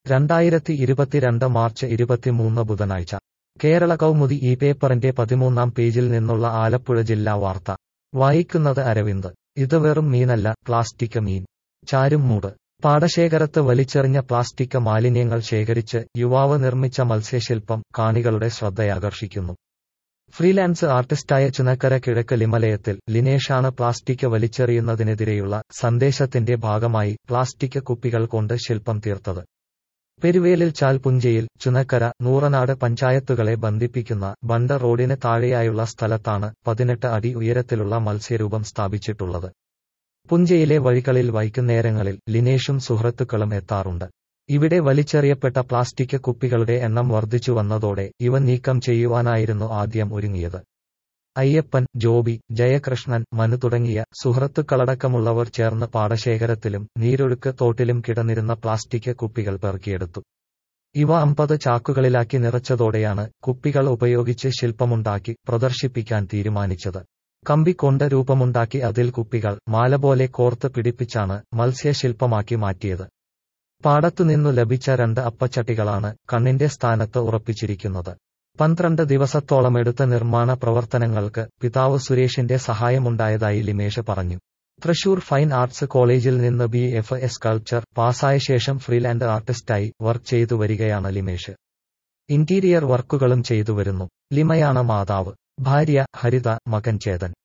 2022 March 23 ബുധനാഴ്ച കേരള കൗമുദി ഈ പേപ്പറിന്റെ 13-ാം പേജിൽ നിന്നുള്ള ആലപ്പുഴ ജില്ലാ വാർത്ത വായിക്കുന്നത് അരവിന്ദ്. ഇത് വെറും മീനല്ല, പ്ലാസ്റ്റിക് മീൻ. ചാരുംമൂട്. പാടശേഖരത്ത് വലിച്ചെറിഞ്ഞ പ്ലാസ്റ്റിക് മാലിന്യങ്ങൾ ശേഖരിച്ച് യുവാവ് നിർമ്മിച്ച മത്സ്യശില്പം കാണികളുടെ ശ്രദ്ധയാകർഷിക്കുന്നു. ഫ്രീലാൻസ് ആർട്ടിസ്റ്റായ ചുനക്കര കിഴക്ക് ലിമലയത്തിൽ ലിനേഷാണ് പ്ലാസ്റ്റിക് വലിച്ചെറിയുന്നതിനെതിരെയുള്ള സന്ദേശത്തിന്റെ ഭാഗമായി പ്ലാസ്റ്റിക് കുപ്പികൾ കൊണ്ട് ശില്പം തീർത്തത്. പെരുവേലിൽ ചാൽപുഞ്ചയിൽ, ചുനക്കര, നൂറനാട് പഞ്ചായത്തുകളെ ബന്ധിപ്പിക്കുന്ന ബണ്ട റോഡിന് താഴെയായുള്ള സ്ഥലത്താണ് 18 അടി ഉയരത്തിലുള്ള മത്സ്യരൂപം സ്ഥാപിച്ചിട്ടുള്ളത്. പുഞ്ചയിലെ വഴികളിൽ വൈകുന്നേരങ്ങളിൽ ലിനേഷും സുഹൃത്തുക്കളും എത്താറുണ്ട്. ഇവിടെ വലിച്ചെറിയപ്പെട്ട പ്ലാസ്റ്റിക് കുപ്പികളുടെ എണ്ണം വർദ്ധിച്ചു വന്നതോടെ ഇവ നീക്കം ചെയ്യുവാനായിരുന്നു ആദ്യം ഒരുങ്ങിയത്. അയ്യപ്പൻ, ജോബി, ജയകൃഷ്ണൻ, മനു തുടങ്ങിയ സുഹൃത്തുക്കളടക്കമുള്ളവർ ചേർന്ന് പാടശേഖരത്തിലും നീരൊഴുക്ക് തോട്ടിലും കിടന്നിരുന്ന പ്ലാസ്റ്റിക് കുപ്പികൾ പെറുക്കിയെടുത്തു. ഇവ 50 ചാക്കുകളിലാക്കി നിറച്ചതോടെയാണ് കുപ്പികൾ ഉപയോഗിച്ച് ശില്പമുണ്ടാക്കി പ്രദർശിപ്പിക്കാൻ തീരുമാനിച്ചത്. കമ്പി കൊണ്ട് രൂപമുണ്ടാക്കി അതിൽ കുപ്പികൾ മാല പോലെ കോർത്ത് പിടിപ്പിച്ചാണ് മത്സ്യശില്പമാക്കി മാറ്റിയത്. പാടത്തുനിന്നു ലഭിച്ച 2 അപ്പച്ചട്ടികളാണ് കണ്ണിന്റെ സ്ഥാനത്ത് ഉറപ്പിച്ചിരിക്കുന്നത്. 12 ദിവസത്തോളമെടുത്ത നിർമ്മാണ പ്രവർത്തനങ്ങൾക്ക് പിതാവ് സുരേഷിന്റെ സഹായമുണ്ടായതായി ലിമേഷ് പറഞ്ഞു. തൃശൂർ ഫൈൻ ആർട്സ് കോളേജിൽ നിന്ന് BFA സ്കൾപ്ചർ പാസായ ശേഷം ഫ്രീലാൻഡ് ആർട്ടിസ്റ്റായി വർക്ക് ചെയ്തു വരികയാണ് ലിമേഷ്. ഇന്റീരിയർ വർക്കുകളും ചെയ്തുവരുന്നു. ലിമയാണ് മാതാവ്. ഭാര്യ ഹരിത, മകൻ ചേതൻ.